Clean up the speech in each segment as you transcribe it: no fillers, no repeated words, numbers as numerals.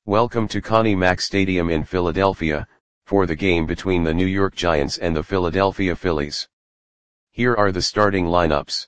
Welcome to Connie Mack Stadium in Philadelphia, for the game between the New York Giants and the Philadelphia Phillies. Here are the starting lineups.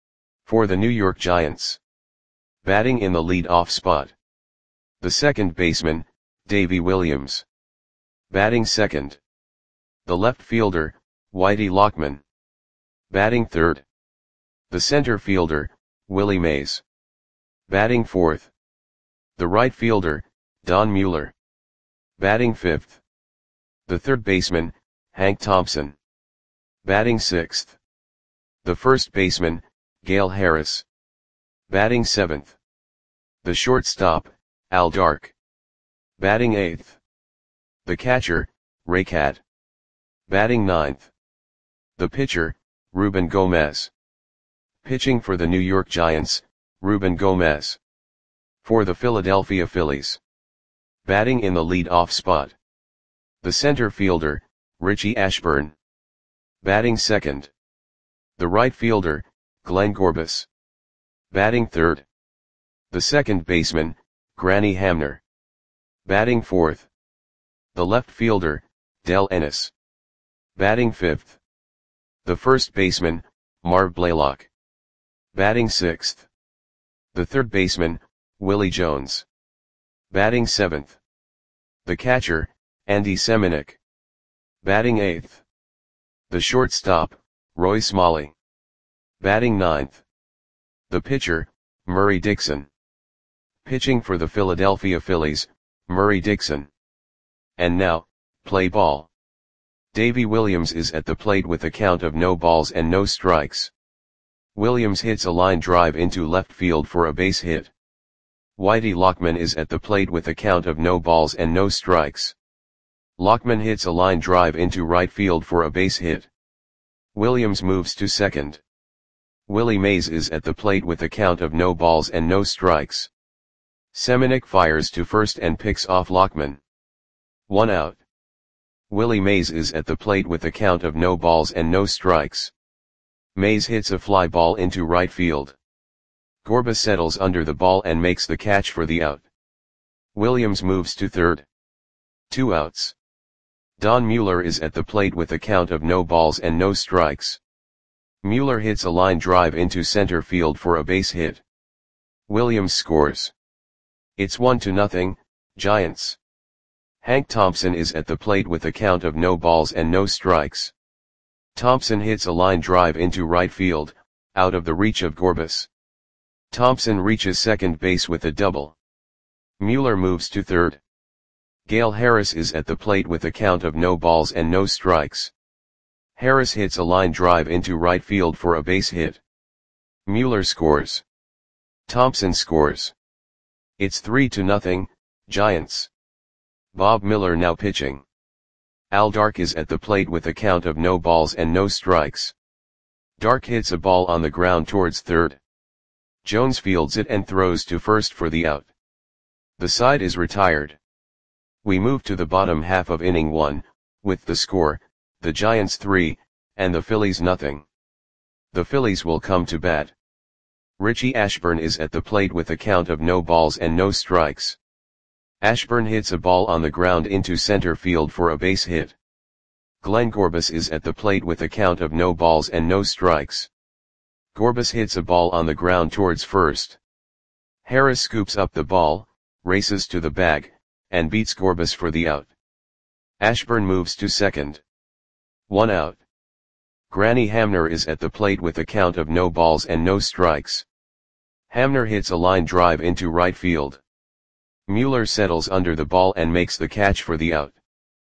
For the New York Giants. Batting in the lead-off spot. The second baseman, Davey Williams. Batting second. The left fielder, Whitey Lockman. Batting third. The center fielder, Willie Mays. Batting fourth. The right fielder, Don Mueller. Batting fifth. The third baseman, Hank Thompson. Batting sixth. The first baseman, Gale Harris. Batting seventh. The shortstop, Al Dark. Batting eighth. The catcher, Ray Cat. Batting ninth. The pitcher, Ruben Gomez. Pitching for the New York Giants, Ruben Gomez. For the Philadelphia Phillies. Batting in the lead-off spot. The center fielder, Richie Ashburn. Batting second. The right fielder, Glenn Gorbis. Batting third. The second baseman, Granny Hamner. Batting fourth. The left fielder, Del Ennis. Batting fifth. The first baseman, Marv Blaylock. Batting sixth. The third baseman, Willie Jones. Batting seventh. The catcher, Andy Semenuk. Batting eighth. The shortstop, Roy Smalley. Batting ninth. The pitcher, Murray Dixon. Pitching for the Philadelphia Phillies, Murray Dixon. And now, play ball. Davey Williams is at the plate with a count of no balls and no strikes. Williams hits a line drive into left field for a base hit. Whitey Lockman is at the plate with a count of no balls and no strikes. Lockman hits a line drive into right field for a base hit. Williams moves to second. Willie Mays is at the plate with a count of no balls and no strikes. Semenuk fires to first and picks off Lockman. 1 out. Willie Mays is at the plate with a count of no balls and no strikes. Mays hits a fly ball into right field. Gorbis settles under the ball and makes the catch for the out. Williams moves to third. 2 outs. Don Mueller is at the plate with a count of no balls and no strikes. Mueller hits a line drive into center field for a base hit. Williams scores. It's 1-0, Giants. Hank Thompson is at the plate with a count of no balls and no strikes. Thompson hits a line drive into right field, out of the reach of Gorbis. Thompson reaches second base with a double. Mueller moves to third. Gale Harris is at the plate with a count of no balls and no strikes. Harris hits a line drive into right field for a base hit. Mueller scores. Thompson scores. It's 3-0, Giants. Bob Miller now pitching. Al Dark is at the plate with a count of no balls and no strikes. Dark hits a ball on the ground towards third. Jones fields it and throws to first for the out. The side is retired. We move to the bottom half of inning 1, with the score, the Giants 3, and the Phillies nothing. The Phillies will come to bat. Richie Ashburn is at the plate with a count of no balls and no strikes. Ashburn hits a ball on the ground into center field for a base hit. Glenn Gorbis is at the plate with a count of no balls and no strikes. Gorbis hits a ball on the ground towards first. Harris scoops up the ball, races to the bag, and beats Gorbis for the out. Ashburn moves to second. 1 out. Granny Hamner is at the plate with a count of no balls and no strikes. Hamner hits a line drive into right field. Mueller settles under the ball and makes the catch for the out.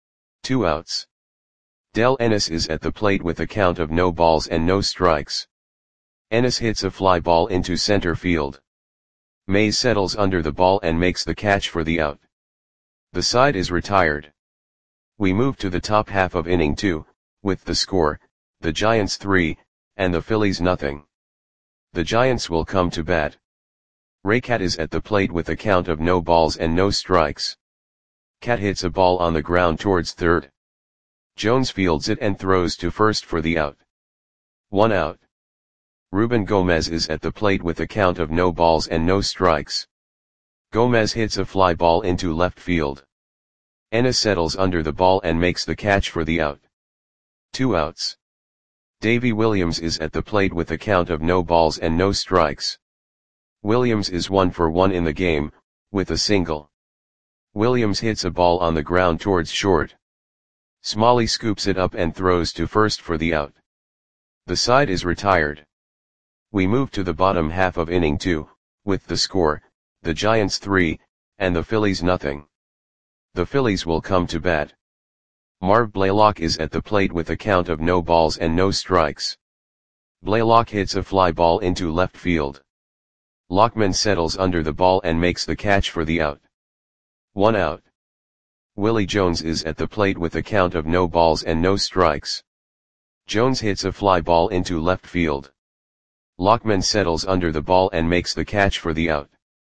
2 outs. Del Ennis is at the plate with a count of no balls and no strikes. Ennis hits a fly ball into center field. Mays settles under the ball and makes the catch for the out. The side is retired. We move to the top half of inning 2, with the score, the Giants 3, and the Phillies nothing. The Giants will come to bat. Ray Cat is at the plate with a count of no balls and no strikes. Cat hits a ball on the ground towards third. Jones fields it and throws to first for the out. 1 out. Ruben Gomez is at the plate with a count of no balls and no strikes. Gomez hits a fly ball into left field. Ennis settles under the ball and makes the catch for the out. 2 outs. Davy Williams is at the plate with a count of no balls and no strikes. Williams is 1 for 1 in the game, with a single. Williams hits a ball on the ground towards short. Smalley scoops it up and throws to first for the out. The side is retired. We move to the bottom half of inning 2, with the score, the Giants 3, and the Phillies nothing. The Phillies will come to bat. Marv Blaylock is at the plate with a count of no balls and no strikes. Blaylock hits a fly ball into left field. Lockman settles under the ball and makes the catch for the out. 1 out. Willie Jones is at the plate with a count of no balls and no strikes. Jones hits a fly ball into left field. Lockman settles under the ball and makes the catch for the out.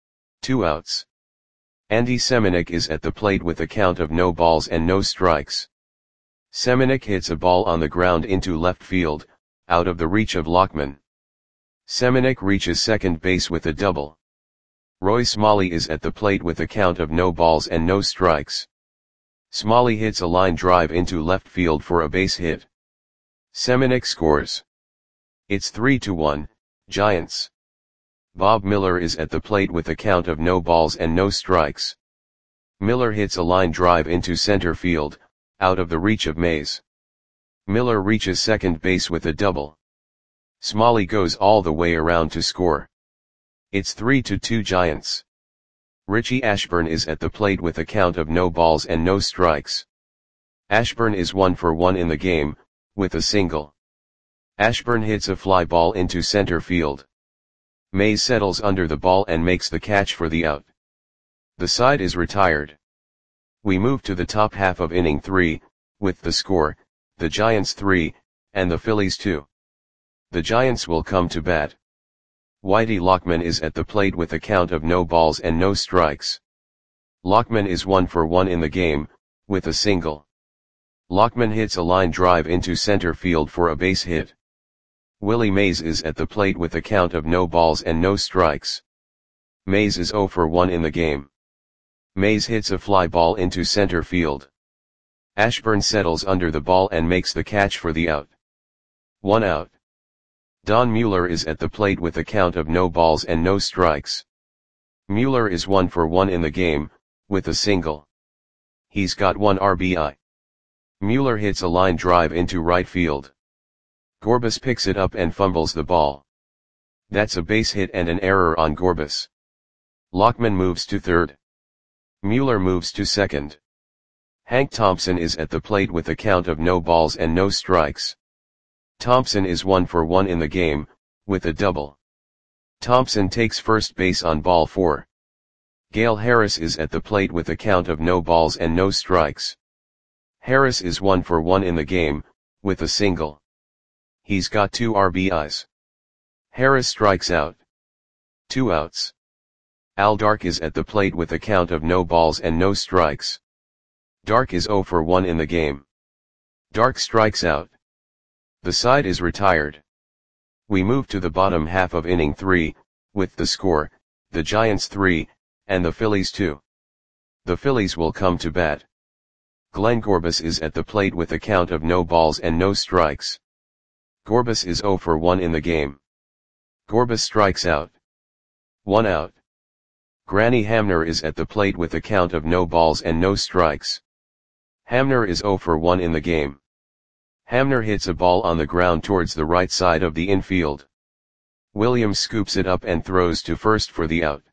2 outs. Andy Semenuk is at the plate with a count of no balls and no strikes. Semenuk hits a ball on the ground into left field, out of the reach of Lockman. Semenuk reaches second base with a double. Roy Smalley is at the plate with a count of no balls and no strikes. Smalley hits a line drive into left field for a base hit. Semenuk scores. It's 3-1, Giants. Bob Miller is at the plate with a count of no balls and no strikes. Miller hits a line drive into center field, out of the reach of Mays. Miller reaches second base with a double. Smalley goes all the way around to score. It's 3-2 Giants. Richie Ashburn is at the plate with a count of no balls and no strikes. Ashburn is 1 for 1 in the game, with a single. Ashburn hits a fly ball into center field. Mays settles under the ball and makes the catch for the out. The side is retired. We move to the top half of inning 3, with the score, the Giants 3, and the Phillies 2. The Giants will come to bat. Whitey Lockman is at the plate with a count of no balls and no strikes. Lockman is 1 for 1 in the game, with a single. Lockman hits a line drive into center field for a base hit. Willie Mays is at the plate with a count of no balls and no strikes. Mays is 0 for 1 in the game. Mays hits a fly ball into center field. Ashburn settles under the ball and makes the catch for the out. 1 out. Don Mueller is at the plate with a count of no balls and no strikes. Mueller is 1 for 1 in the game, with a single. He's got 1 RBI. Mueller hits a line drive into right field. Gorbis picks it up and fumbles the ball. That's a base hit and an error on Gorbis. Lockman moves to third. Mueller moves to second. Hank Thompson is at the plate with a count of no balls and no strikes. Thompson is 1 for 1 in the game, with a double. Thompson takes first base on ball 4. Gale Harris is at the plate with a count of no balls and no strikes. Harris is 1 for 1 in the game, with a single. He's got 2 RBIs. Harris strikes out. 2 outs. Al Dark is at the plate with a count of no balls and no strikes. Dark is 0 for 1 in the game. Dark strikes out. The side is retired. We move to the bottom half of inning 3, with the score, the Giants 3, and the Phillies 2. The Phillies will come to bat. Glenn Gorbis is at the plate with a count of no balls and no strikes. Gorbis is 0 for 1 in the game. Gorbis strikes out. 1 out. Granny Hamner is at the plate with a count of no balls and no strikes. Hamner is 0 for 1 in the game. Hamner hits a ball on the ground towards the right side of the infield. Williams scoops it up and throws to first for the out.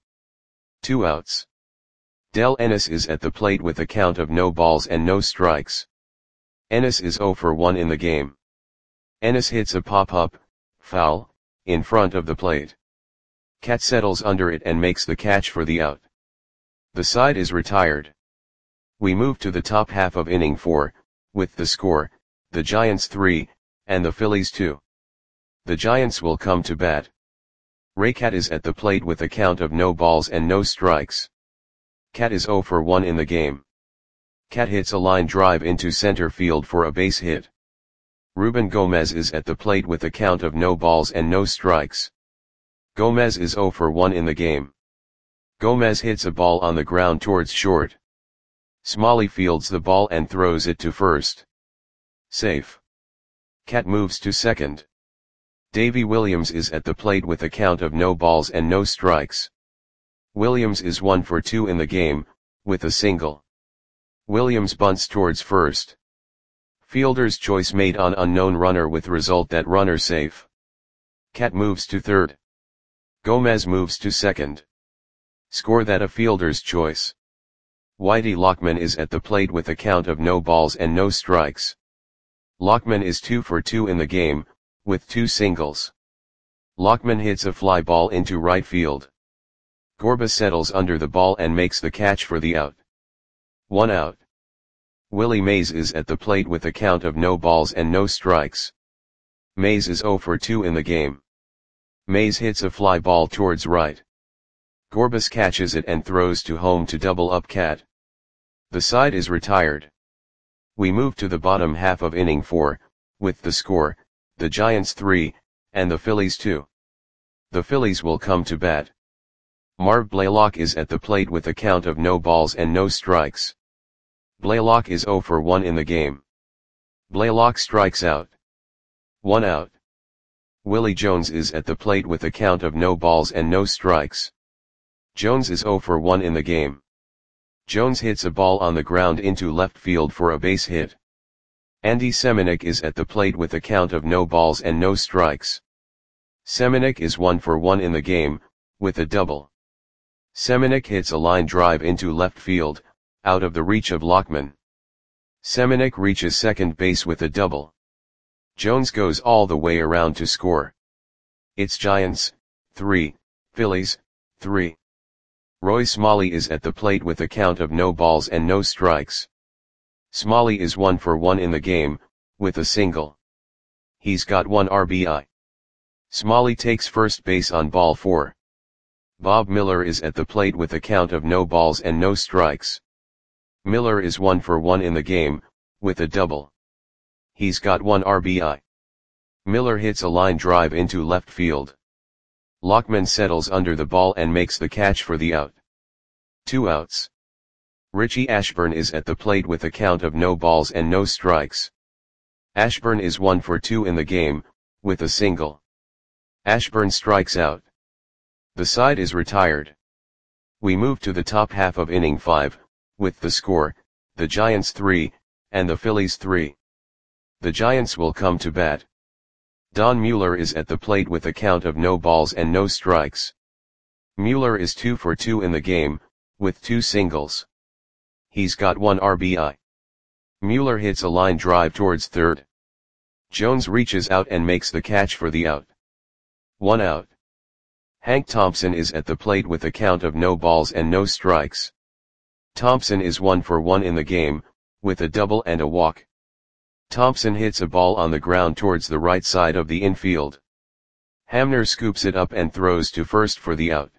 2 outs. Del Ennis is at the plate with a count of no balls and no strikes. Ennis is 0 for 1 in the game. Ennis hits a pop-up, foul, in front of the plate. Cat settles under it and makes the catch for the out. The side is retired. We move to the top half of inning 4, with the score, the Giants 3, and the Phillies 2. The Giants will come to bat. Ray Cat is at the plate with a count of no balls and no strikes. Cat is 0 for 1 in the game. Cat hits a line drive into center field for a base hit. Ruben Gomez is at the plate with a count of no balls and no strikes. Gomez is 0 for 1 in the game. Gomez hits a ball on the ground towards short. Smalley fields the ball and throws it to first. Safe. Cat moves to second. Davy Williams is at the plate with a count of no balls and no strikes. Williams is 1 for 2 in the game, with a single. Williams bunts towards first. Fielder's choice made on unknown runner with result that runner safe. Cat moves to third. Gomez moves to second. Score that a fielder's choice. Whitey Lockman is at the plate with a count of no balls and no strikes. Lockman is 2 for 2 in the game, with 2 singles. Lockman hits a fly ball into right field. Gorba settles under the ball and makes the catch for the out. 1 out. Willie Mays is at the plate with a count of no balls and no strikes. Mays is 0 for 2 in the game. Mays hits a fly ball towards right. Gorbis catches it and throws to home to double up Cat. The side is retired. We move to the bottom half of inning 4, with the score, the Giants 3, and the Phillies 2. The Phillies will come to bat. Marv Blaylock is at the plate with a count of no balls and no strikes. Blaylock is 0 for 1 in the game. Blaylock strikes out. 1 out. Willie Jones is at the plate with a count of no balls and no strikes. Jones is 0 for 1 in the game. Jones hits a ball on the ground into left field for a base hit. Andy Semenuk is at the plate with a count of no balls and no strikes. Semenuk is 1 for 1 in the game, with a double. Semenuk hits a line drive into left field, out of the reach of Lockman. Semenuk reaches second base with a double. Jones goes all the way around to score. It's Giants, 3, Phillies, 3. Roy Smalley is at the plate with a count of no balls and no strikes. Smalley is 1 for 1 in the game, with a single. He's got 1 RBI. Smalley takes first base on ball 4. Bob Miller is at the plate with a count of no balls and no strikes. Miller is 1 for 1 in the game, with a double. He's got 1 RBI. Miller hits a line drive into left field. Lockman settles under the ball and makes the catch for the out. 2 outs. Richie Ashburn is at the plate with a count of no balls and no strikes. Ashburn is 1 for 2 in the game, with a single. Ashburn strikes out. The side is retired. We move to the top half of inning 5, with the score, the Giants 3, and the Phillies 3. The Giants will come to bat. Don Mueller is at the plate with a count of no balls and no strikes. Mueller is 2 for 2 in the game, with 2 singles. He's got 1 RBI. Mueller hits a line drive towards third. Jones reaches out and makes the catch for the out. 1 out. Hank Thompson is at the plate with a count of no balls and no strikes. Thompson is 1 for 1 in the game, with a double and a walk. Thompson hits a ball on the ground towards the right side of the infield. Hamner scoops it up and throws to first for the out.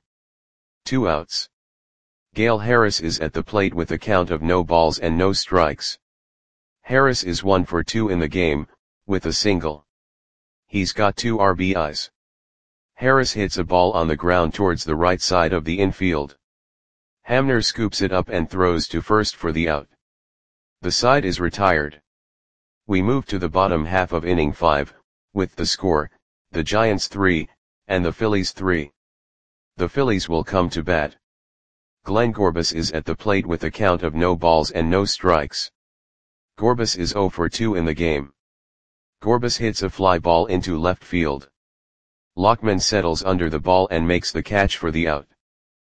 2 outs. Gale Harris is at the plate with a count of no balls and no strikes. Harris is 1 for 2 in the game, with a single. He's got 2 RBIs. Harris hits a ball on the ground towards the right side of the infield. Hamner scoops it up and throws to first for the out. The side is retired. We move to the bottom half of inning 5, with the score, the Giants 3, and the Phillies 3. The Phillies will come to bat. Glenn Gorbis is at the plate with a count of no balls and no strikes. Gorbis is 0 for 2 in the game. Gorbis hits a fly ball into left field. Lockman settles under the ball and makes the catch for the out.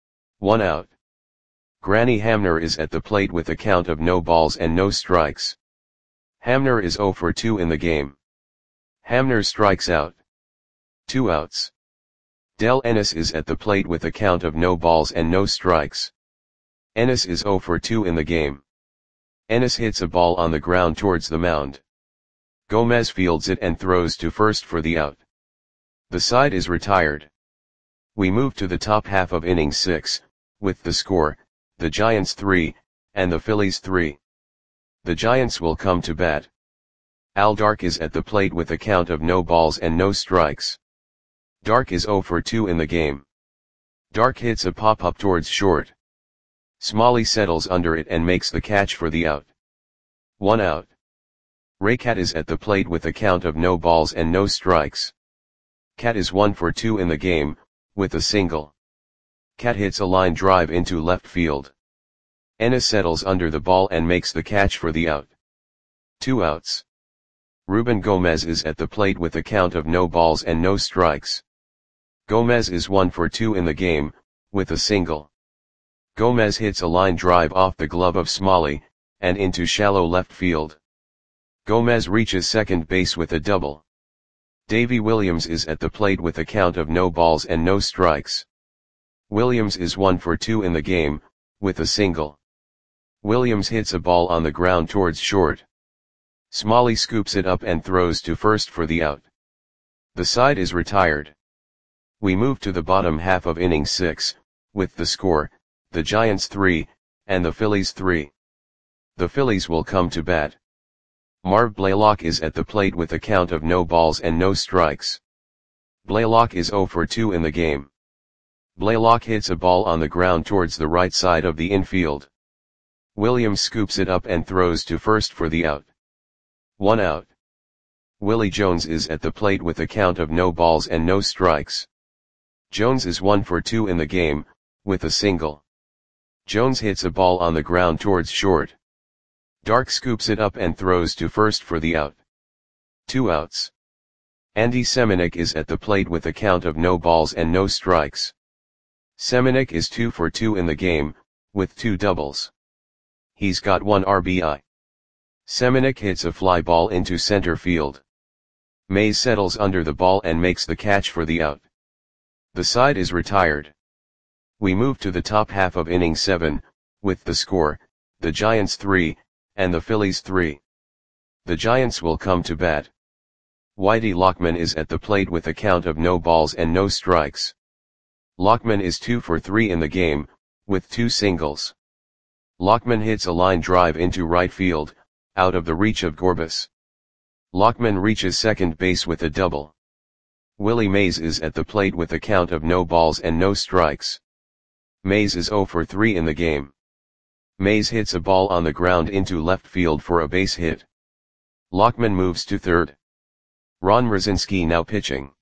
1 out. Granny Hamner is at the plate with a count of no balls and no strikes. Hamner is 0 for 2 in the game. Hamner strikes out. 2 outs. Del Ennis is at the plate with a count of no balls and no strikes. Ennis is 0 for 2 in the game. Ennis hits a ball on the ground towards the mound. Gomez fields it and throws to first for the out. The side is retired. We move to the top half of inning 6, with the score, the Giants 3, and the Phillies 3. The Giants will come to bat. Al Dark is at the plate with a count of no balls and no strikes. Dark is 0 for 2 in the game. Dark hits a pop-up towards short. Smalley settles under it and makes the catch for the out. 1 out. Raycat is at the plate with a count of no balls and no strikes. Cat is 1 for 2 in the game, with a single. Cat hits a line drive into left field. Ennis settles under the ball and makes the catch for the out. 2 outs. Ruben Gomez is at the plate with a count of no balls and no strikes. Gomez is 1 for 2 in the game, with a single. Gomez hits a line drive off the glove of Smalley, and into shallow left field. Gomez reaches second base with a double. Davy Williams is at the plate with a count of no balls and no strikes. Williams is 1 for 2 in the game, with a single. Williams hits a ball on the ground towards short. Smalley scoops it up and throws to first for the out. The side is retired. We move to the bottom half of inning 6, with the score, the Giants 3, and the Phillies 3. The Phillies will come to bat. Marv Blaylock is at the plate with a count of no balls and no strikes. Blaylock is 0 for 2 in the game. Blaylock hits a ball on the ground towards the right side of the infield. Williams scoops it up and throws to first for the out. 1 out. Willie Jones is at the plate with a count of no balls and no strikes. Jones is 1 for 2 in the game, with a single. Jones hits a ball on the ground towards short. Dark scoops it up and throws to first for the out. 2 outs. Andy Semenuk is at the plate with a count of no balls and no strikes. Semenuk is 2 for 2 in the game, with 2 doubles. He's got 1 RBI. Semenuk hits a fly ball into center field. Mays settles under the ball and makes the catch for the out. The side is retired. We move to the top half of inning 7, with the score, the Giants 3, and the Phillies 3. The Giants will come to bat. Whitey Lockman is at the plate with a count of no balls and no strikes. Lockman is 2 for 3 in the game, with 2 singles. Lockman hits a line drive into right field, out of the reach of Gorbis. Lockman reaches second base with a double. Willie Mays is at the plate with a count of no balls and no strikes. Mays is 0 for 3 in the game. Mays hits a ball on the ground into left field for a base hit. Lockman moves to third. Ron Rosinski now pitching.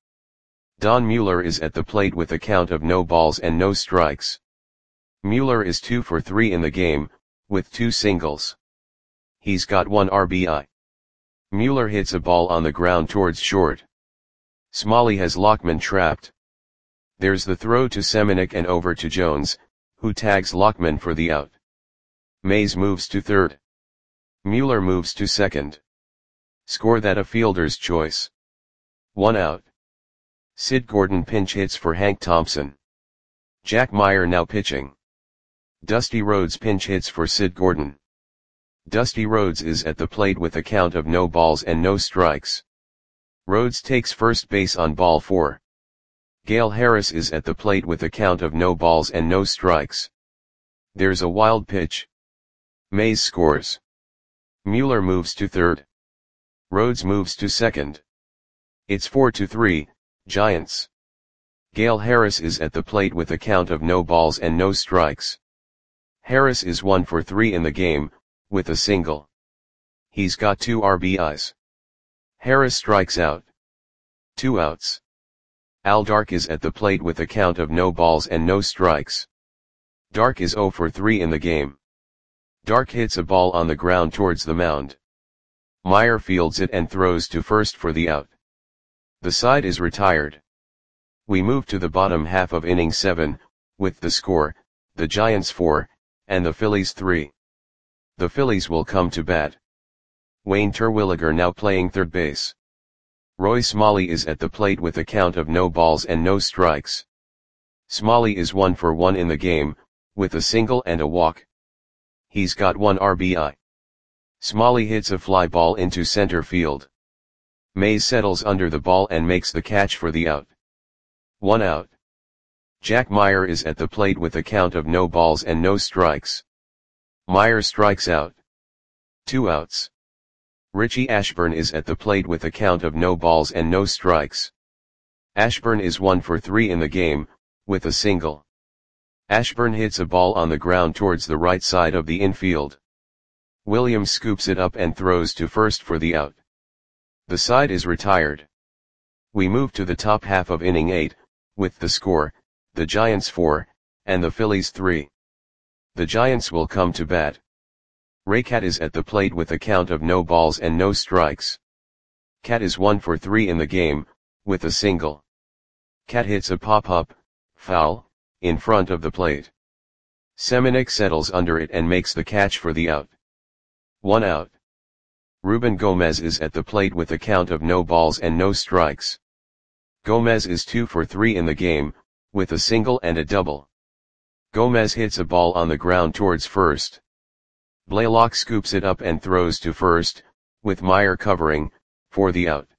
Don Mueller is at the plate with a count of no balls and no strikes. Mueller is 2 for 3 in the game, with 2 singles. He's got 1 RBI. Mueller hits a ball on the ground towards short. Smalley has Lockman trapped. There's the throw to Semenuk and over to Jones, who tags Lockman for the out. Mays moves to third. Mueller moves to second. Score that a fielder's choice. 1 out. Sid Gordon pinch hits for Hank Thompson. Jack Meyer now pitching. Dusty Rhodes pinch hits for Sid Gordon. Dusty Rhodes is at the plate with a count of no balls and no strikes. Rhodes takes first base on ball 4. Gale Harris is at the plate with a count of no balls and no strikes. There's a wild pitch. Mays scores. Mueller moves to third. Rhodes moves to second. It's 4-3, Giants. Gale Harris is at the plate with a count of no balls and no strikes. Harris is 1 for 3 in the game, with a single. He's got 2 RBIs. Harris strikes out. 2 outs. Al Dark is at the plate with a count of no balls and no strikes. Dark is 0 for 3 in the game. Dark hits a ball on the ground towards the mound. Meyer fields it and throws to first for the out. The side is retired. We move to the bottom half of inning 7, with the score, the Giants 4, and the Phillies 3. The Phillies will come to bat. Wayne Terwilliger now playing third base. Roy Smalley is at the plate with a count of no balls and no strikes. Smalley is 1 for 1 in the game, with a single and a walk. He's got 1 RBI. Smalley hits a fly ball into center field. Mays settles under the ball and makes the catch for the out. 1 out. Jack Meyer is at the plate with a count of no balls and no strikes. Meyer strikes out. 2 outs. Richie Ashburn is at the plate with a count of no balls and no strikes. Ashburn is 1 for 3 in the game, with a single. Ashburn hits a ball on the ground towards the right side of the infield. Williams scoops it up and throws to first for the out. The side is retired. We move to the top half of inning 8, with the score, the Giants 4, and the Phillies 3. The Giants will come to bat. Raycat is at the plate with a count of no balls and no strikes. Cat is 1 for 3 in the game, with a single. Cat hits a pop-up, foul, in front of the plate. Semenuk settles under it and makes the catch for the out. 1 out. Ruben Gomez is at the plate with a count of no balls and no strikes. Gomez is 2 for 3 in the game, with a single and a double. Gomez hits a ball on the ground towards first. Blaylock scoops it up and throws to first, with Meyer covering, for the out.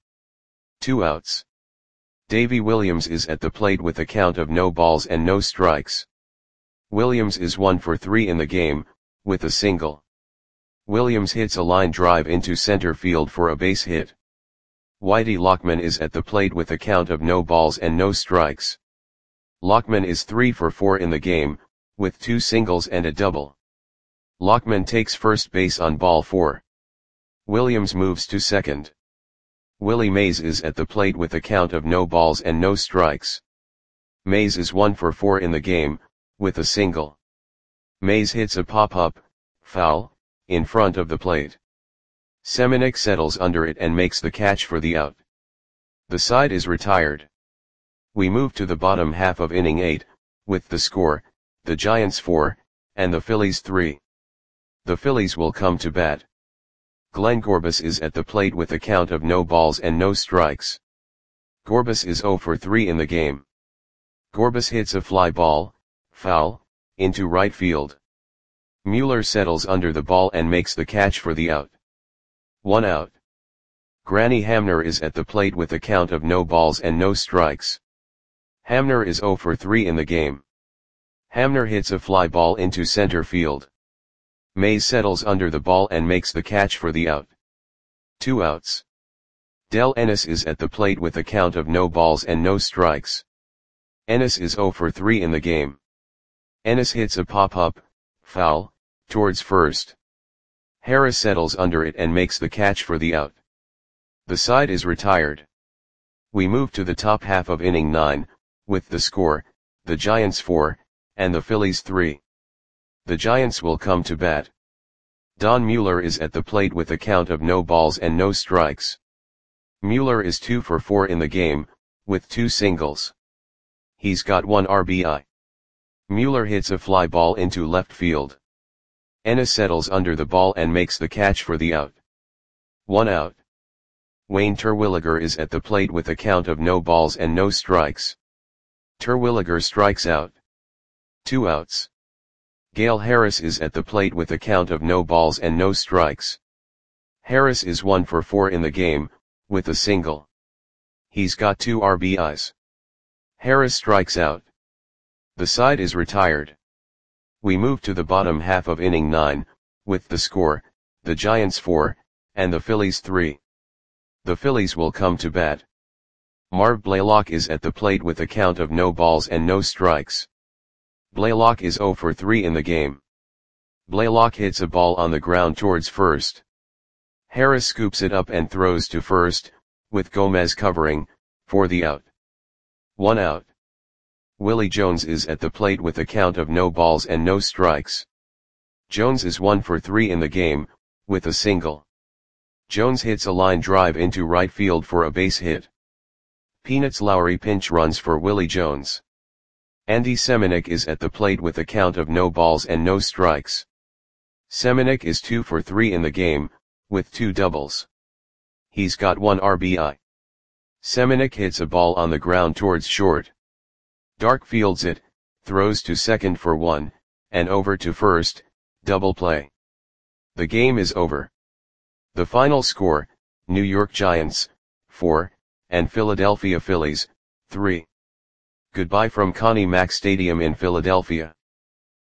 2 outs. Davy Williams is at the plate with a count of no balls and no strikes. Williams is 1 for 3 in the game, with a single. Williams hits a line drive into center field for a base hit. Whitey Lockman is at the plate with a count of no balls and no strikes. Lockman is 3 for 4 in the game, with 2 singles and a double. Lockman takes first base on ball 4. Williams moves to second. Willie Mays is at the plate with a count of no balls and no strikes. Mays is 1 for 4 in the game, with a single. Mays hits a pop-up, foul, in front of the plate. Semenuk settles under it and makes the catch for the out. The side is retired. We move to the bottom half of inning 8, with the score, the Giants 4, and the Phillies 3. The Phillies will come to bat. Glenn Gorbis is at the plate with a count of no balls and no strikes. Gorbis is 0 for 3 in the game. Gorbis hits a fly ball, foul, into right field. Mueller settles under the ball and makes the catch for the out. 1 out. Granny Hamner is at the plate with a count of no balls and no strikes. Hamner is 0 for 3 in the game. Hamner hits a fly ball into center field. Mays settles under the ball and makes the catch for the out. 2 outs. Del Ennis is at the plate with a count of no balls and no strikes. Ennis is 0 for 3 in the game. Ennis hits a pop-up, foul, towards first. Harris settles under it and makes the catch for the out. The side is retired. We move to the top half of inning 9, with the score, the Giants 4, and the Phillies 3. The Giants will come to bat. Don Mueller is at the plate with a count of no balls and no strikes. Mueller is 2 for 4 in the game, with 2 singles. He's got 1 RBI. Mueller hits a fly ball into left field. Ennis settles under the ball and makes the catch for the out. 1 out. Wayne Terwilliger is at the plate with a count of no balls and no strikes. Terwilliger strikes out. 2 outs. Gale Harris is at the plate with a count of no balls and no strikes. Harris is 1 for 4 in the game, with a single. He's got 2 RBIs. Harris strikes out. The side is retired. We move to the bottom half of inning 9, with the score, the Giants 4, and the Phillies 3. The Phillies will come to bat. Marv Blaylock is at the plate with a count of no balls and no strikes. Blaylock is 0 for 3 in the game. Blaylock hits a ball on the ground towards first. Harris scoops it up and throws to first, with Gomez covering, for the out. 1 out. Willie Jones is at the plate with a count of no balls and no strikes. Jones is 1 for 3 in the game, with a single. Jones hits a line drive into right field for a base hit. Peanuts Lowry pinch runs for Willie Jones. Andy Semenuk is at the plate with a count of no balls and no strikes. Semenuk is 2 for 3 in the game, with 2 doubles. He's got 1 RBI. Semenuk hits a ball on the ground towards short. Dark fields it, throws to second for 1, and over to first, double play. The game is over. The final score, New York Giants, 4, and Philadelphia Phillies, 3. Goodbye from Connie Mack Stadium in Philadelphia.